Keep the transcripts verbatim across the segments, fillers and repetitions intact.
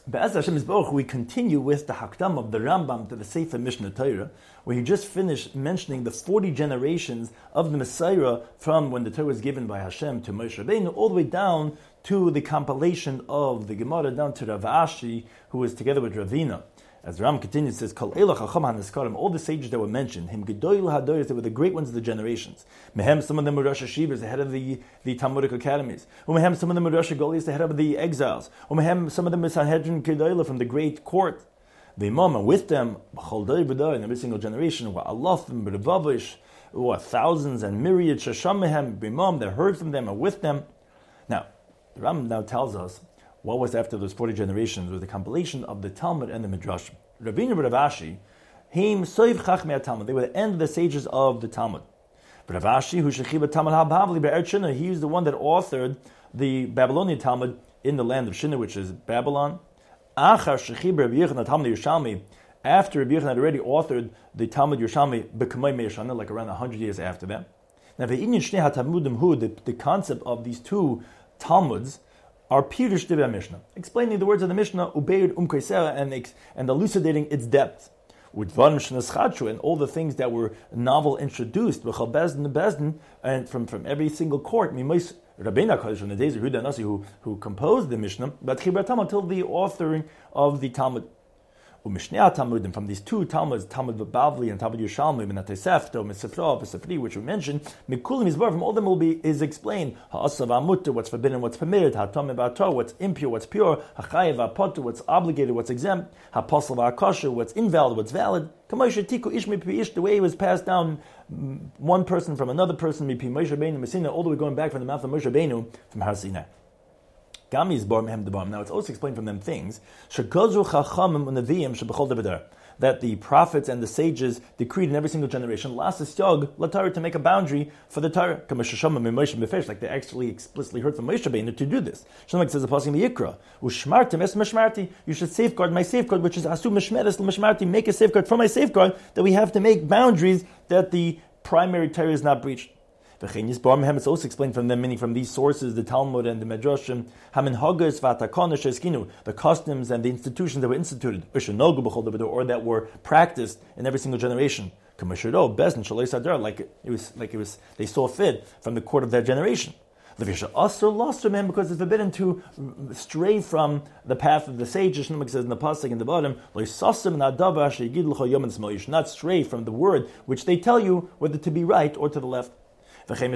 Be'ez Hashem Yisborach, we continue with the Hakdam of the Rambam to the Sefer Mishnah Torah, where he just finished mentioning the forty generations of the Messiah from when the Torah was given by Hashem to Moshe Rabbeinu, all the way down to the compilation of the Gemara, down to Rav Ashi, who was together with Ravina. As the Ram continues, it says, Kol Eila Chacham HaNeskarim, all the sages that were mentioned, Him Gedoyel HaDoyos, they were the great ones of the generations. Mehem, some of them were Rosh Hashivas, the head of the, the Talmudic academies. Umehem, some of them were Rosh Goliath, the head of the exiles. Umehem, some of them were Sanhedrin Gedoyel from the great court. The Imam, and with them, B'chol Doy B'doy, in every single generation, were Alafim, B'revavish, were thousands and myriad, Shasham Mehem, B'imam, that heard from them, and with them. Now, the Ram now tells us, what was after those forty generations was the compilation of the Talmud and the Midrashim. Rabbeinu Rav Ashi, him soiv chachmei Talmud. They were the end of the sages of the Talmud. Rav Ashi, who shechiba Talmud haBavli be'eretz Shinnah, he was the one that authored the Babylonian Talmud in the land of Shinnah, which is Babylon. Achar shechiba Rabbi Yochanan Talmud Yerushalmi, after Rabbi Yochanan had already authored the Talmud Yerushalmi b'kamei me'yashana, like around a hundred years after that. Now, ve'inyan shnei haTalmudim hu, the the concept of these two Talmuds are Pirush Divrei Mishnah, explaining the words of the Mishnah, Ubeir Umkaisera, and and elucidating its depth. With Dvarim Shnaschadchu, and all the things that were novel introduced, B'chal Bezdin Bezdin, and from, from every single court, Mimois Rabbeinu HaKadosh, from the days of Yehuda Nasi, who, who composed the Mishnah, but Chibra Talmud, until the authoring of the Talmud. Umishnei Talmudim, from these two Talmuds, Talmud Bavli and Talmud Yerushalmi, Menatesefto, Mesefra, Pesefri, which we mentioned, Mikulim Yisbar, from all of them will be is explained. Ha'asav Amutter, what's forbidden, what's permitted, Ha'tom V'ator, what's impure, what's pure, Ha'chayev Ha'potter, what's obligated, what's exempt, Ha'posel V'akosher, what's invalid, what's valid. Kamoshe Tiku Ish Mipi Ish, the way it was passed down one person from another person, Mipi Moshe Rabbeinu Messina, all the way going back from the mouth of Moshe Rabbeinu from Har Sinai. Now it's also explained from them things that the prophets and the sages decreed in every single generation to make a boundary for the Torah, like they actually explicitly heard from Moshe Rabbeinu to do this. Like says the passage in the Yikra, you should safeguard my safeguard, which is asu mishmeres l'mishmarti, make a safeguard for my safeguard, that we have to make boundaries that the primary Torah is not breached. It's also explained from them, meaning from these sources, the Talmud and the Midrashim, the customs and the institutions that were instituted, or that were practiced in every single generation. Like it was, like it was, they saw fit from the court of that generation. Because it's forbidden to stray from the path of the sages. It says in the pasuk in the bottom, you should not stray from the word which they tell you whether to be right or to the left. Also,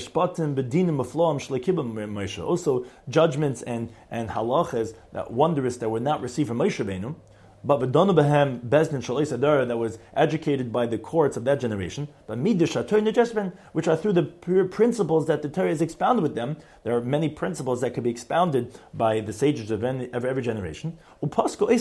judgments and, and halachas that wondrous that were not received from Moshe Rabbeinu, but that was educated by the courts of that generation, but which are through the pure principles that the Torah is expounded with them. There are many principles that could be expounded by the sages of, any, of every generation. And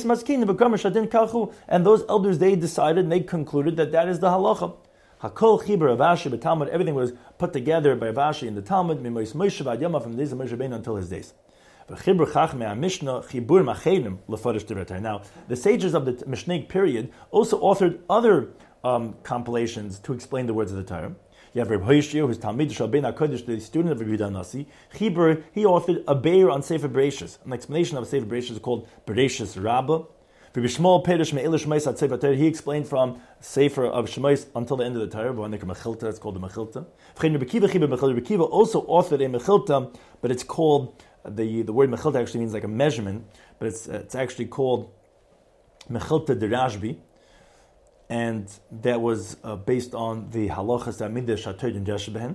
those elders, they decided and they concluded that that is the halacha. Hakol Chibur Avashi b'Talmud, everything was put together by Avashi in the Talmud, Mimois Moshe Vad Yama, from the days of Moshe Rabbeinu until his days. V'Chibur Chachmei Mishnah Chibur Machenim L'Farish Divrei Torah. Now, the sages of the Mishnaic period also authored other um, compilations to explain the words of the Torah. You have Reb Hoshio, who's Talmid Shalbein HaKodesh, the student of Reb Yehuda Nasi. Chibur, he authored a Beir on Sefer Bereshis. An explanation of Sefer Bereshis is called Bereshis Rabbah. He explained from Sefer of Shemais until the end of the Torah. It's called the Mechilta. Rabbi Kiva also authored a Mechilta, but it's called, the, the word Mechilta actually means like a measurement, but it's it's actually called Mechilta de Rashbi, and that was uh, based on the halachas that Midrash Shatod and Jeshabehen.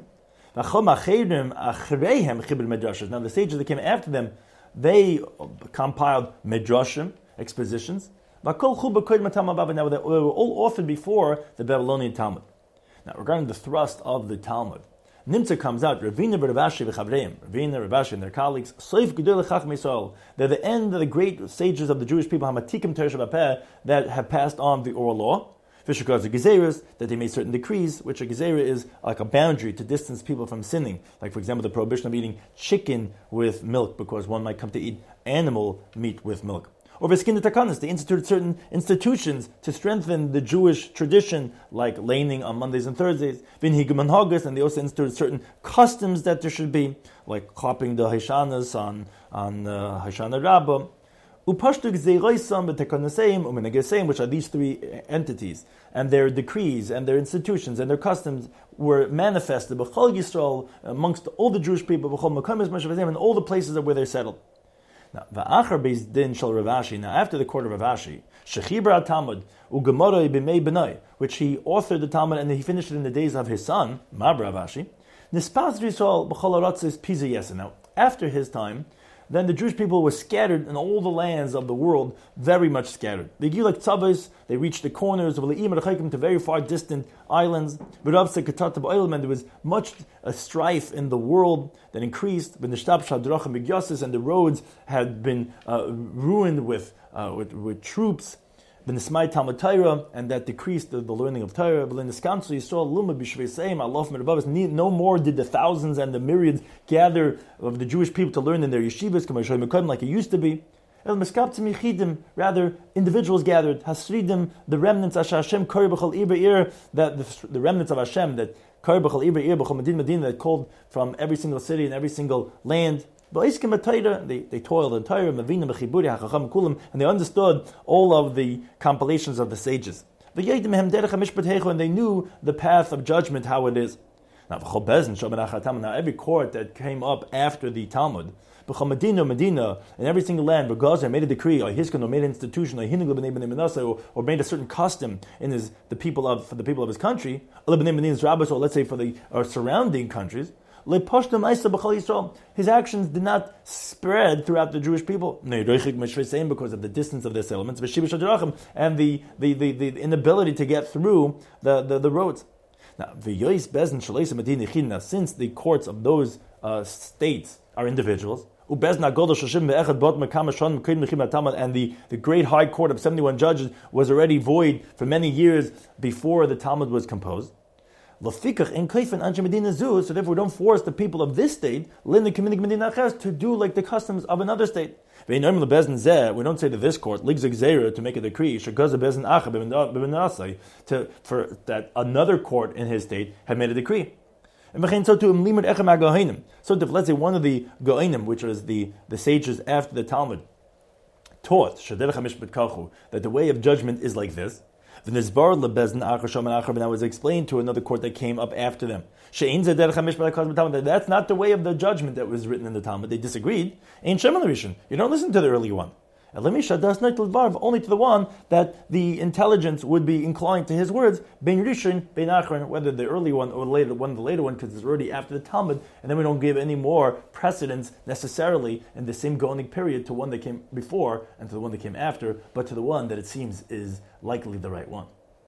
Now the sages that came after them, they compiled Midrashim, expositions. Now they were all authored before the Babylonian Talmud. Now regarding the thrust of the Talmud, Nimtza comes out, Ravina Ravashi v'chavreim, Ravina, Ravashi and their colleagues, Soif Gedol Chachmei Yisrael, they're the end of the great sages of the Jewish people, Hamatikim Torah Shabbat that have passed on the oral law. V'shukaz the Gezeras, that they made certain decrees, which a Gezerah is like a boundary to distance people from sinning. Like for example, the prohibition of eating chicken with milk, because one might come to eat animal meat with milk. Or Veskin Takanas, they instituted certain institutions to strengthen the Jewish tradition, like laning on Mondays and Thursdays. Vinhigum and Haggis, and they also instituted certain customs that there should be, like clapping the Hashanas on on uh, Hashana Rabbah. Upashtu Gzeiroisam B'Tekonoseim U'Menegeseim, which are these three entities, and their decrees and their institutions and their customs were manifested B'Chol Yisrael amongst all the Jewish people, B'Chol Mekamis Moshe and all the places where they're settled. Now, Va'achar Beis Din Shel Rav Ashi. Now, after the court of Rav Ashi, Shechibra Talmud U'Gemara B'Mei B'nai, which he authored the Talmud and he finished it in the days of his son, Mab Rav Ashi. Nispaz Yisrael B'Chol Aratzis Piza Yesen. Now, after his time, then the Jewish people were scattered in all the lands of the world, very much scattered. They grew like tzavos, they reached the corners of Le'im to very far distant islands. And there was much uh, strife in the world that increased. And the roads had been uh, ruined with, uh, with, with troops. And that decreased the, the learning of Torah. No more did the thousands and the myriads gather of the Jewish people to learn in their yeshivas, like it used to be. Rather, individuals gathered. Hasridim, the remnants of Hashem, that the, the remnants of Hashem that that called from every single city and every single land. They, they toiled in Torah, and they understood all of the compilations of the sages. And they knew the path of judgment, how it is. Now, every court that came up after the Talmud, Medina, Medina, in every single land, Gaza made a decree, or Hiskan, or made an institution, or, or made a certain custom in his the people of for the people of his country, or let's say for the or surrounding countries. His actions did not spread throughout the Jewish people because of the distance of their settlements and the, the, the, the inability to get through the, the, the roads. Now, since the courts of those uh, states are individuals, and the, the great high court of seventy-one judges was already void for many years before the Talmud was composed. So therefore we don't force the people of this state to do like the customs of another state. We don't say to this court to make a decree to, for that another court in his state had made a decree. So if, let's say, one of the Go'anim, which was the, the sages after the Talmud, taught that the way of judgment is like this, then that was explained to another court that came up after them. That's not the way of the judgment that was written in the Talmud. They disagreed. You don't listen to the early one. Only to the one that the intelligence would be inclined to his words, whether the early one or later one of the later one, because it's already after the Talmud, and then we don't give any more precedence necessarily in the same Gaonic period to one that came before and to the one that came after, but to the one that it seems is likely the right one.